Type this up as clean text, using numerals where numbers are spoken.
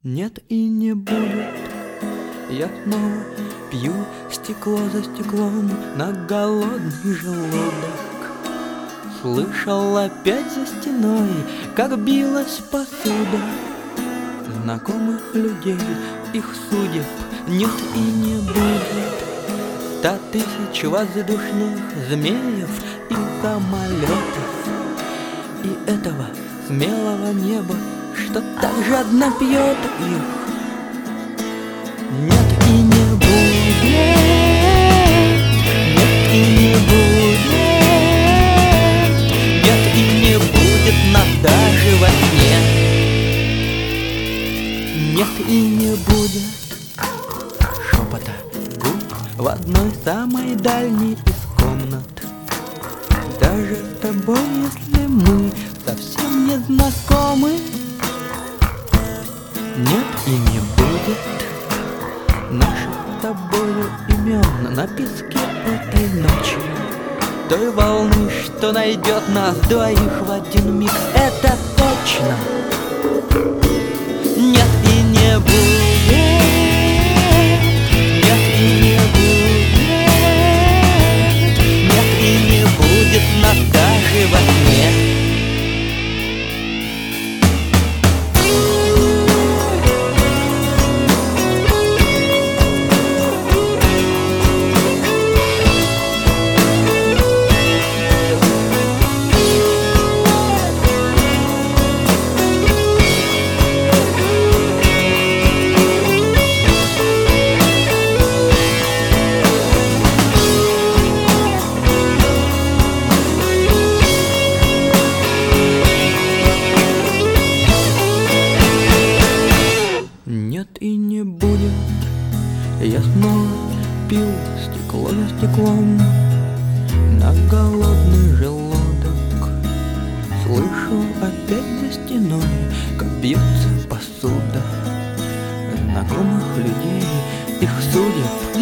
Нет и не будет. Я снова пью стекло за стеклом на голодный желудок. Слышал опять за стеной, как билась посуда. Знакомых людей, их судеб нет и не будет. 100 тысяч воздушных змеев и самолетов, и этого смелого неба, что так жадно пьет их. Нет и не будет, нет и не будет, нет и не будет нас даже во сне. Нет и не будет шепота губ в одной самой дальней из комнат. Даже с тобой, если мы совсем не знакомы. Нет и не будет наших с тобою имен на песке этой ночи. Той волны, что найдет нас двоих в один миг, это точно. Нет и не будет, нет и не будет, нет и не будет нас даже во сне. Нет и не будет. Я снова пил стекло за стеклом на голодный желудок. Слышу опять за стеной, как бьется посуда. Знакомых людей, их судеб